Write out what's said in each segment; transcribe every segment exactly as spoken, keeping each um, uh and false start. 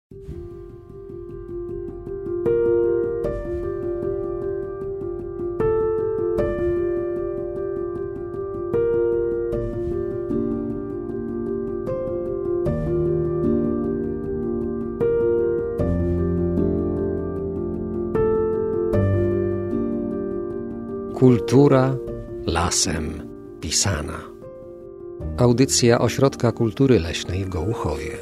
Kultura lasem pisana. Audycja Ośrodka Kultury Leśnej w Gołuchowie.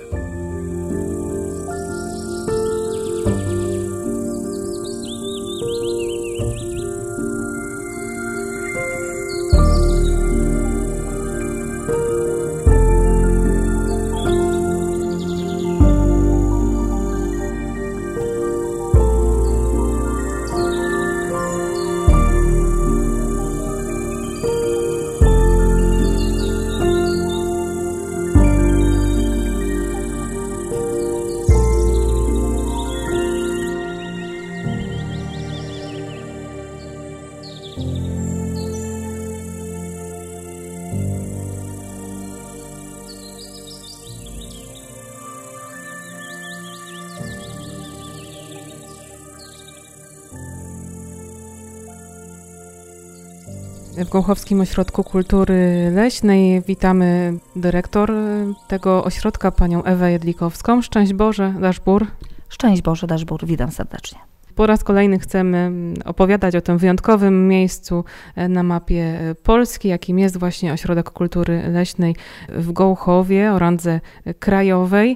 W Gołuchowskim Ośrodku Kultury Leśnej witamy dyrektor tego ośrodka, panią Ewę Jedlikowską. Szczęść Boże, Daszbur. Szczęść Boże, Daszbur, witam serdecznie. Po raz kolejny chcemy opowiadać o tym wyjątkowym miejscu na mapie Polski, jakim jest właśnie Ośrodek Kultury Leśnej w Gołuchowie o randze krajowej.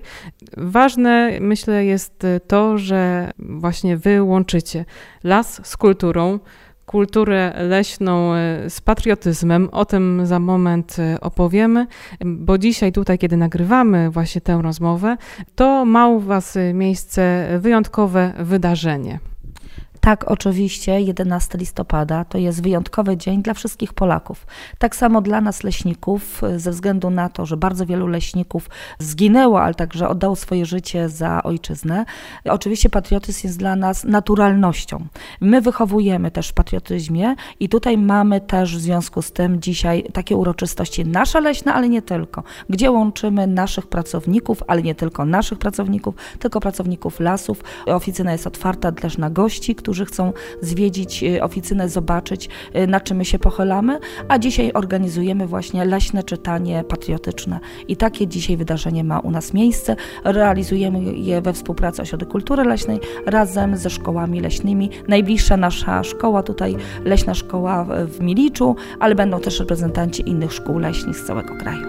Ważne, myślę, jest to, że właśnie wy łączycie las z kulturą, kulturę leśną z patriotyzmem. O tym za moment opowiemy, bo dzisiaj tutaj, kiedy nagrywamy właśnie tę rozmowę, to ma u was miejsce wyjątkowe wydarzenie. Tak, oczywiście, jedenastego listopada to jest wyjątkowy dzień dla wszystkich Polaków. Tak samo dla nas leśników, ze względu na to, że bardzo wielu leśników zginęło, ale także oddało swoje życie za ojczyznę. Oczywiście patriotyzm jest dla nas naturalnością. My wychowujemy też w patriotyzmie i tutaj mamy też w związku z tym dzisiaj takie uroczystości nasze leśne, ale nie tylko, gdzie łączymy naszych pracowników, ale nie tylko naszych pracowników, tylko pracowników lasów. Oficyna jest otwarta też na gości, którzy którzy chcą zwiedzić oficynę, zobaczyć, na czym my się pochylamy, a dzisiaj organizujemy właśnie leśne czytanie patriotyczne. I takie dzisiaj wydarzenie ma u nas miejsce. Realizujemy je we współpracy Ośrodek Kultury Leśnej razem ze szkołami leśnymi. Najbliższa nasza szkoła tutaj, Leśna Szkoła w Miliczu, ale będą też reprezentanci innych szkół leśnych z całego kraju.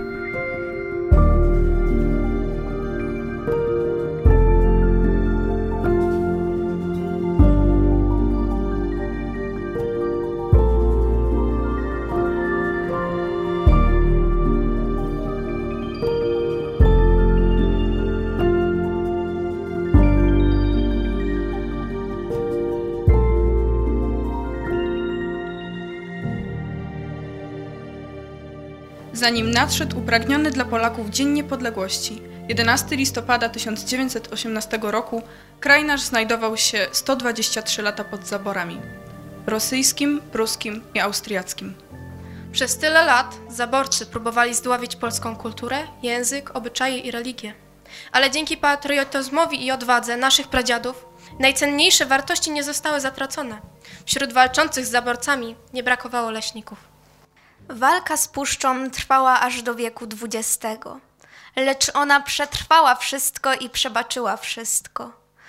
Zanim nadszedł upragniony dla Polaków Dzień Niepodległości, jedenastego listopada tysiąc dziewięćset osiemnastego roku, kraj nasz znajdował się sto dwadzieścia trzy lata pod zaborami rosyjskim, pruskim i austriackim. Przez tyle lat zaborcy próbowali zdławić polską kulturę, język, obyczaje i religię. Ale dzięki patriotyzmowi i odwadze naszych pradziadów najcenniejsze wartości nie zostały zatracone. Wśród walczących z zaborcami nie brakowało leśników. Walka z puszczą trwała aż do wieku dwudziestego, lecz ona przetrwała wszystko i przebaczyła wszystko.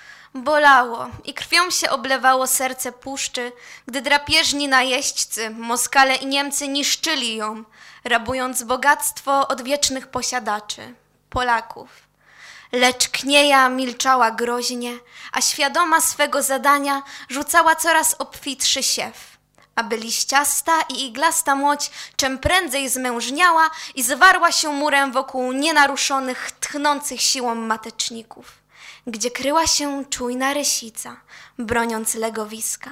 Bolało i krwią się oblewało serce puszczy, gdy drapieżni najeźdźcy, Moskale i Niemcy niszczyli ją, rabując bogactwo odwiecznych posiadaczy, Polaków. Lecz Knieja milczała groźnie, a świadoma swego zadania rzucała coraz obfitszy siew, aby liściasta i iglasta młoć czym prędzej zmężniała i zwarła się murem wokół nienaruszonych, tchnących siłą mateczników, gdzie kryła się czujna rysica, broniąc legowiska.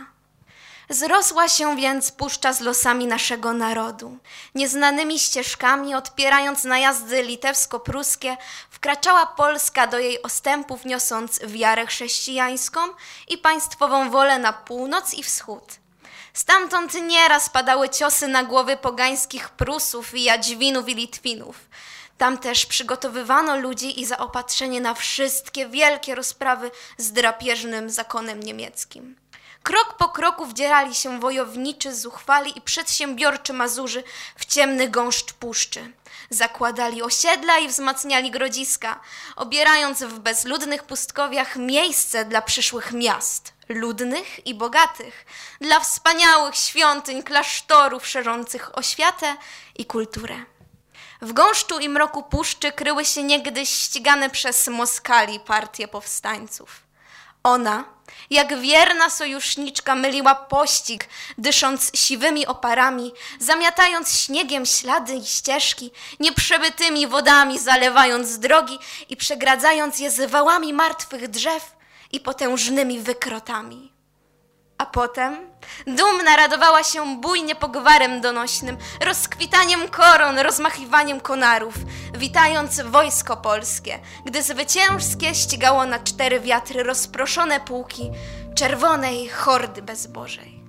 Zrosła się więc puszcza z losami naszego narodu. Nieznanymi ścieżkami, odpierając najazdy litewsko-pruskie, wkraczała Polska do jej ostępów, niosąc wiarę chrześcijańską i państwową wolę na północ i wschód. Stamtąd nieraz padały ciosy na głowy pogańskich Prusów i Jadźwinów i Litwinów. Tam też przygotowywano ludzi i zaopatrzenie na wszystkie wielkie rozprawy z drapieżnym zakonem niemieckim. Krok po kroku wdzierali się wojowniczy, zuchwali i przedsiębiorczy Mazurzy w ciemny gąszcz puszczy. Zakładali osiedla i wzmacniali grodziska, obierając w bezludnych pustkowiach miejsce dla przyszłych miast, ludnych i bogatych, dla wspaniałych świątyń, klasztorów szerzących oświatę i kulturę. W gąszczu i mroku puszczy kryły się niegdyś ścigane przez Moskali partie powstańców. Ona, jak wierna sojuszniczka, myliła pościg, dysząc siwymi oparami, zamiatając śniegiem ślady i ścieżki, nieprzebytymi wodami zalewając drogi i przegradzając je z wałami martwych drzew i potężnymi wykrotami. A potem dumna radowała się bujnie pogwarem donośnym, rozkwitaniem koron, rozmachiwaniem konarów, witając wojsko polskie, gdy zwycięskie ścigało na cztery wiatry rozproszone pułki czerwonej hordy bezbożej.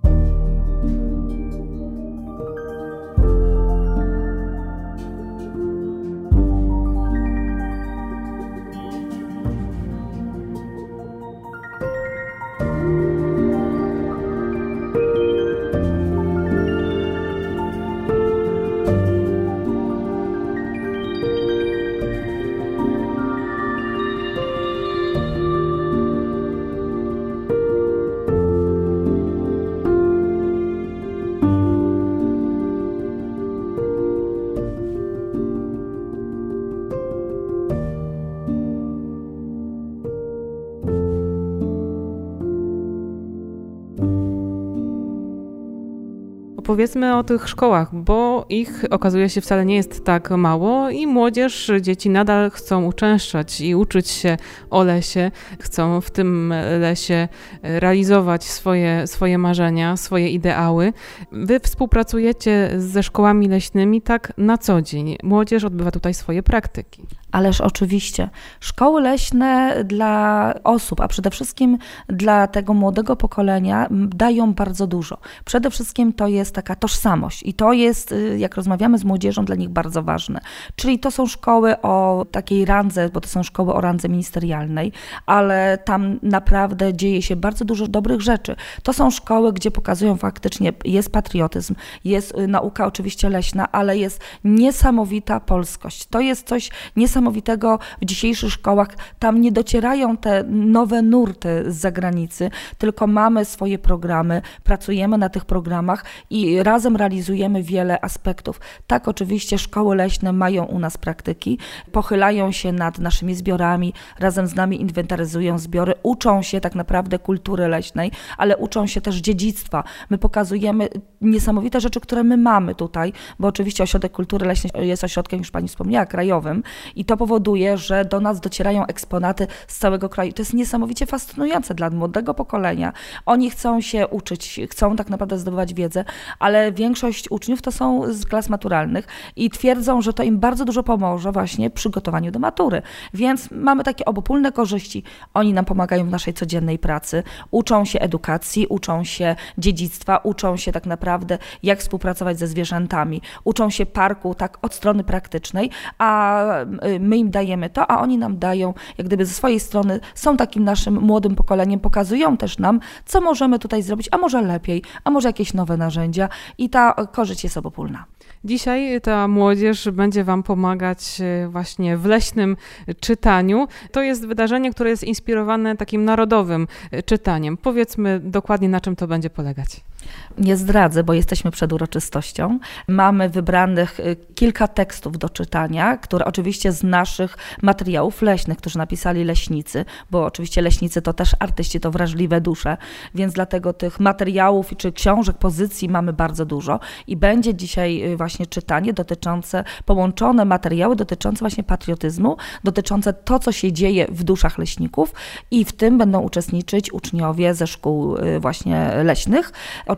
Powiedzmy o tych szkołach, bo ich okazuje się wcale nie jest tak mało i młodzież, dzieci nadal chcą uczęszczać i uczyć się o lesie, chcą w tym lesie realizować swoje, swoje marzenia, swoje ideały. Wy współpracujecie ze szkołami leśnymi tak na co dzień. Młodzież odbywa tutaj swoje praktyki. Ależ oczywiście. Szkoły leśne dla osób, a przede wszystkim dla tego młodego pokolenia dają bardzo dużo. Przede wszystkim to jest taka tożsamość i to jest, jak rozmawiamy z młodzieżą, dla nich bardzo ważne. Czyli to są szkoły o takiej randze, bo to są szkoły o randze ministerialnej, ale tam naprawdę dzieje się bardzo dużo dobrych rzeczy. To są szkoły, gdzie pokazują faktycznie, jest patriotyzm, jest nauka oczywiście leśna, ale jest niesamowita polskość. To jest coś niesamowitego. Niesamowitego w dzisiejszych szkołach. Tam nie docierają te nowe nurty z zagranicy, tylko mamy swoje programy, pracujemy na tych programach i razem realizujemy wiele aspektów. Tak, oczywiście szkoły leśne mają u nas praktyki, pochylają się nad naszymi zbiorami, razem z nami inwentaryzują zbiory, uczą się tak naprawdę kultury leśnej, ale uczą się też dziedzictwa. My pokazujemy niesamowite rzeczy, które my mamy tutaj, bo oczywiście Ośrodek Kultury Leśnej jest ośrodkiem, już pani wspomniała, krajowym i to powoduje, że do nas docierają eksponaty z całego kraju. To jest niesamowicie fascynujące dla młodego pokolenia. Oni chcą się uczyć, chcą tak naprawdę zdobywać wiedzę, ale większość uczniów to są z klas maturalnych i twierdzą, że to im bardzo dużo pomoże właśnie w przygotowaniu do matury. Więc mamy takie obopólne korzyści. Oni nam pomagają w naszej codziennej pracy, uczą się edukacji, uczą się dziedzictwa, uczą się tak naprawdę jak współpracować ze zwierzętami, uczą się parku tak od strony praktycznej, a my im dajemy to, a oni nam dają, jak gdyby ze swojej strony, są takim naszym młodym pokoleniem, pokazują też nam, co możemy tutaj zrobić, a może lepiej, a może jakieś nowe narzędzia i ta korzyść jest obopólna. Dzisiaj ta młodzież będzie Wam pomagać właśnie w leśnym czytaniu. To jest wydarzenie, które jest inspirowane takim narodowym czytaniem. Powiedzmy dokładnie, na czym to będzie polegać. Nie zdradzę, bo jesteśmy przed uroczystością. Mamy wybranych kilka tekstów do czytania, które oczywiście z naszych materiałów leśnych, którzy napisali leśnicy, bo oczywiście leśnicy to też artyści, to wrażliwe dusze, więc dlatego tych materiałów czy książek, pozycji mamy bardzo dużo i będzie dzisiaj właśnie czytanie dotyczące, połączone materiały dotyczące właśnie patriotyzmu, dotyczące to, co się dzieje w duszach leśników i w tym będą uczestniczyć uczniowie ze szkół właśnie leśnych.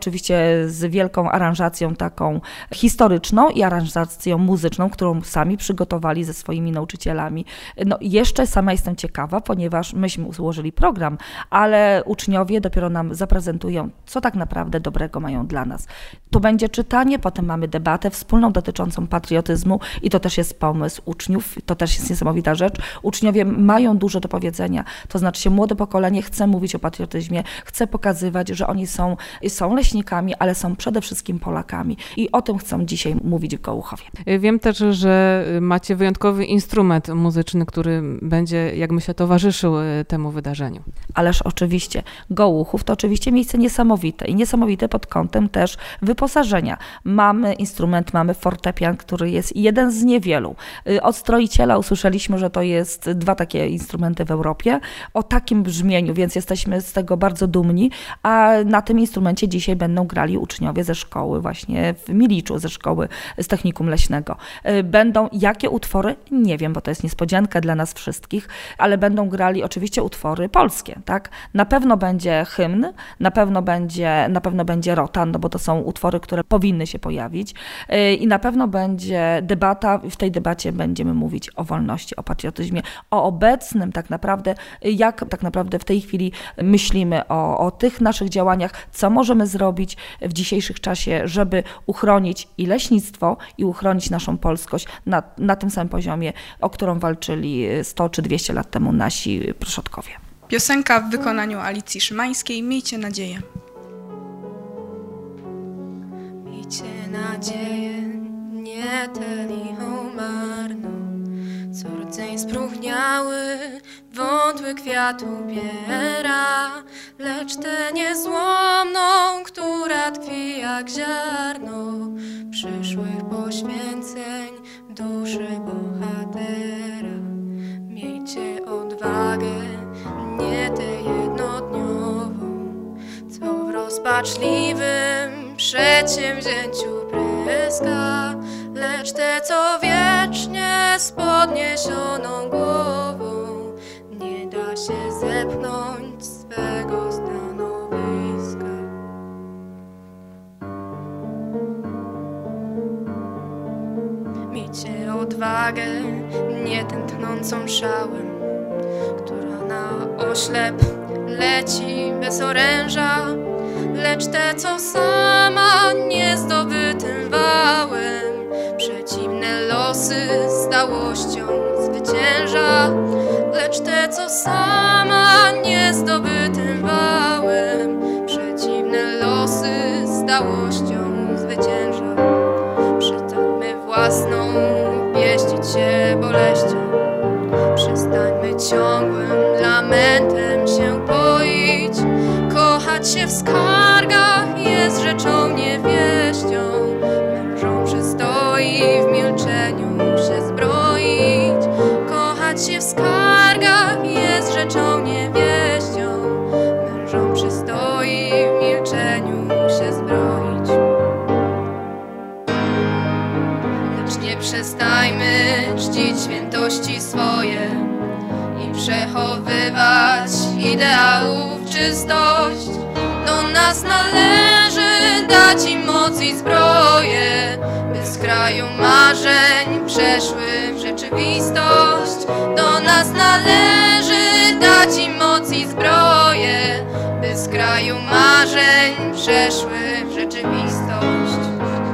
oczywiście z wielką aranżacją taką historyczną i aranżacją muzyczną, którą sami przygotowali ze swoimi nauczycielami. No jeszcze sama jestem ciekawa, ponieważ myśmy ułożyli program, ale uczniowie dopiero nam zaprezentują, co tak naprawdę dobrego mają dla nas. To będzie czytanie, potem mamy debatę wspólną dotyczącą patriotyzmu i to też jest pomysł uczniów, to też jest niesamowita rzecz. Uczniowie mają dużo do powiedzenia, to znaczy się młode pokolenie chce mówić o patriotyzmie, chce pokazywać, że oni są, są leśnikami, ale są przede wszystkim Polakami i o tym chcą dzisiaj mówić w Gołuchowie. Wiem też, że macie wyjątkowy instrument muzyczny, który będzie, jak myślę, towarzyszył temu wydarzeniu. Ależ oczywiście. Gołuchów to oczywiście miejsce niesamowite i niesamowite pod kątem też wyposażenia. Mamy instrument, mamy fortepian, który jest jeden z niewielu. Od stroiciela usłyszeliśmy, że to jest dwa takie instrumenty w Europie o takim brzmieniu, więc jesteśmy z tego bardzo dumni, a na tym instrumencie dzisiaj będą grali uczniowie ze szkoły właśnie w Miliczu, ze szkoły z technikum leśnego. Będą jakie utwory? Nie wiem, bo to jest niespodzianka dla nas wszystkich, ale będą grali oczywiście utwory polskie, tak? Na pewno będzie hymn, na pewno będzie, na pewno będzie rotan, no bo to są utwory, które powinny się pojawić i na pewno będzie debata, w tej debacie będziemy mówić o wolności, o patriotyzmie, o obecnym tak naprawdę, jak tak naprawdę w tej chwili myślimy o, o tych naszych działaniach, co możemy zrobić w dzisiejszym czasie, żeby uchronić i leśnictwo, i uchronić naszą polskość na, na tym samym poziomie, o którą walczyli sto czy dwieście lat temu nasi przodkowie. Piosenka w wykonaniu Alicji Szymańskiej, Miejcie nadzieję. Miejcie nadzieję, nie tę lichą marną, co rdzeń spróchniały, wątły kwiat ubiera, lecz tę niezłomną, która tkwi jak ziarno przyszłych poświęceń w duszy bohatera. Miejcie odwagę, nie tę jednodniową, co w rozpaczliwym przedsięwzięciu pryska, lecz tę, co wiecznie z podniesioną głową nie da się zepchnąć swego stanowiska. Miejcie odwagę, nie tętnącą szałem, która na oślep leci bez oręża, lecz te, co sama niezdobytym wałem przeciwne losy stałością zwycięża, lecz te, co sama niezdobytym wałem przeciwne losy stałością zwycięża. Przestańmy własną pieścić się boleścią, przestańmy ciągłym lamentem się poić. Kochać się w skargach jest rzeczą niewieścią, mężom przystoi w milczeniu się zbroić. Kochać się w skargach jest rzeczą niewieścią, mężom przystoi w milczeniu się zbroić. Lecz nie przestajmy czcić świętości swoje i przechowywać ideałów czystość. Do nas należy dać im moc i zbroję, by z kraju marzeń przeszły w rzeczywistość. Do nas należy dać im moc i zbroję, by z kraju marzeń przeszły w rzeczywistość.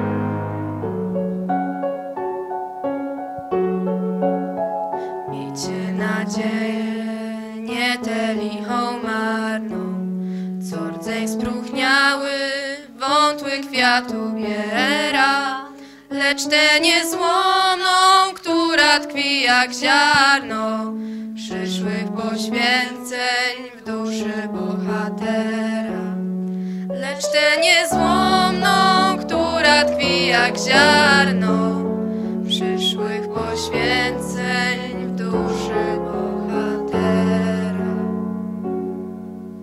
Miejcie nadzieję, nie tę lichą marną, co rdzeń spróchniały, wątły kwiat ubiera, lecz tę niezłomną, która tkwi jak ziarno przyszłych poświęceń w duszy bohatera. Lecz tę niezłomną, która tkwi jak ziarno przyszłych poświęceń w duszy bohatera.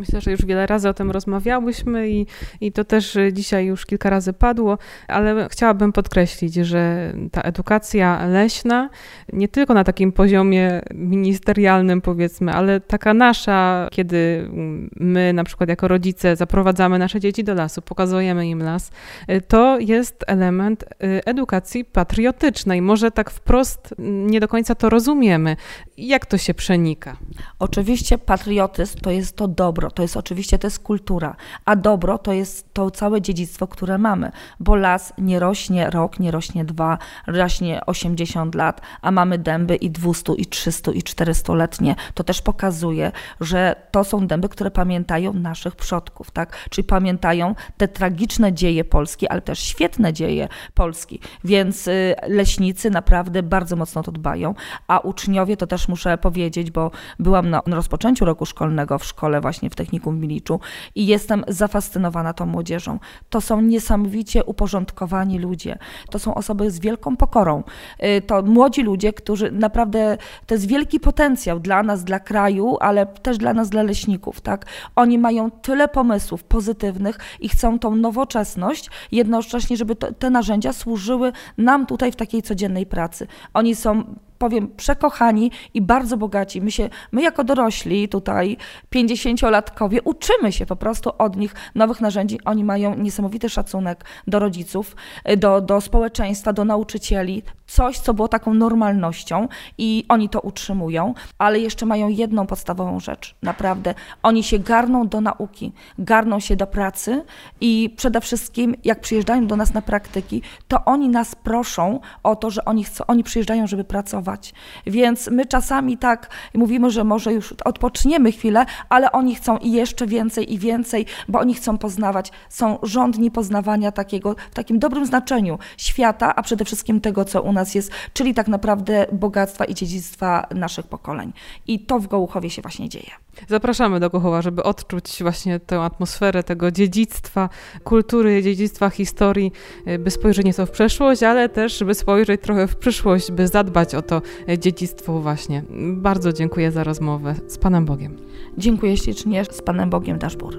Myślę, że już wiele razy o tym rozmawiałyśmy i, i to też dzisiaj już kilka razy padło, ale chciałabym podkreślić, że ta edukacja leśna nie tylko na takim poziomie ministerialnym powiedzmy, ale taka nasza, kiedy my na przykład jako rodzice zaprowadzamy nasze dzieci do lasu, pokazujemy im las, to jest element edukacji patriotycznej. Może tak wprost nie do końca to rozumiemy. Jak to się przenika? Oczywiście patriotyzm to jest to dobro, to jest oczywiście to jest kultura, a dobro to jest to całe dziedzictwo, które mamy, bo las nie rośnie rok, nie rośnie dwa, rośnie osiemdziesiąt lat, a mamy dęby i dwieście, i trzysta, i czterystuletnie. To też pokazuje, że to są dęby, które pamiętają naszych przodków, tak? Czyli pamiętają te tragiczne dzieje Polski, ale też świetne dzieje Polski, więc leśnicy naprawdę bardzo mocno to dbają, a uczniowie, to też muszę powiedzieć, bo byłam na rozpoczęciu roku szkolnego w szkole właśnie w Technikum w Miliczu i jestem zafascynowana tą młodzieżą. To są niesamowicie uporządkowani ludzie. To są osoby z wielką pokorą. To młodzi ludzie, którzy naprawdę, to jest wielki potencjał dla nas, dla kraju, ale też dla nas, dla leśników, tak? Oni mają tyle pomysłów pozytywnych i chcą tą nowoczesność, jednocześnie, żeby to, te narzędzia służyły nam tutaj w takiej codziennej pracy. Oni są, powiem, przekochani i bardzo bogaci. My, się, my jako dorośli tutaj, pięćdziesięciolatkowie, uczymy się po prostu od nich nowych narzędzi. Oni mają niesamowity szacunek do rodziców, do, do społeczeństwa, do nauczycieli. Coś, co było taką normalnością i oni to utrzymują, ale jeszcze mają jedną podstawową rzecz. Naprawdę, oni się garną do nauki, garną się do pracy i przede wszystkim, jak przyjeżdżają do nas na praktyki, to oni nas proszą o to, że oni chcą, oni przyjeżdżają, żeby pracować. Więc my czasami tak mówimy, że może już odpoczniemy chwilę, ale oni chcą i jeszcze więcej i więcej, bo oni chcą poznawać. Są żądni poznawania takiego, w takim dobrym znaczeniu świata, a przede wszystkim tego, co u nas jest, czyli tak naprawdę bogactwa i dziedzictwa naszych pokoleń. I to w Gołuchowie się właśnie dzieje. Zapraszamy do Gołuchowa, żeby odczuć właśnie tę atmosferę tego dziedzictwa kultury, dziedzictwa historii, by spojrzeć nieco w przeszłość, ale też żeby spojrzeć trochę w przyszłość, by zadbać o to dziedzictwo właśnie. Bardzo dziękuję za rozmowę. Z Panem Bogiem. Dziękuję ślicznie. Z Panem Bogiem Daszbur.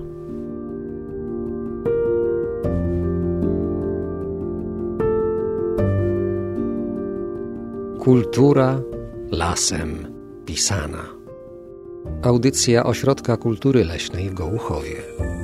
Kultura lasem pisana. Audycja Ośrodka Kultury Leśnej w Gołuchowie.